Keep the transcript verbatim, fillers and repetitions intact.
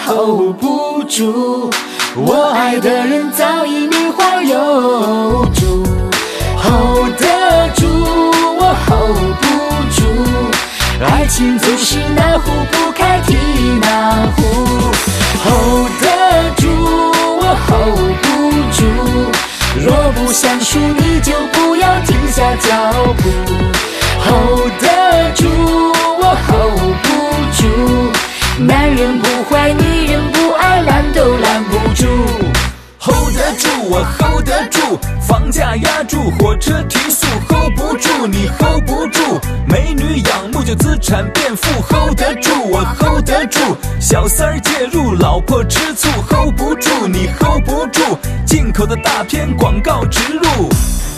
hold 不住，我爱的人早已名花有主 ，hold 得住，我 hold 不住，爱情总是哪壶不开提哪壶 ，hold 得住，我 hold 不住，若不想输你就不要停下脚步 ，hold 得住，我 hold 不住。男人不坏，女人不爱，拦都拦不住。 hold 得住，我 hold 得住，房价压住，火车提速 hold 不住，你 hold 不住，美女仰慕就资产变富 hold 得住，我 hold 得住，小三儿介入，老婆吃醋 hold 不住，你 hold 不住，进口的大片广告植入。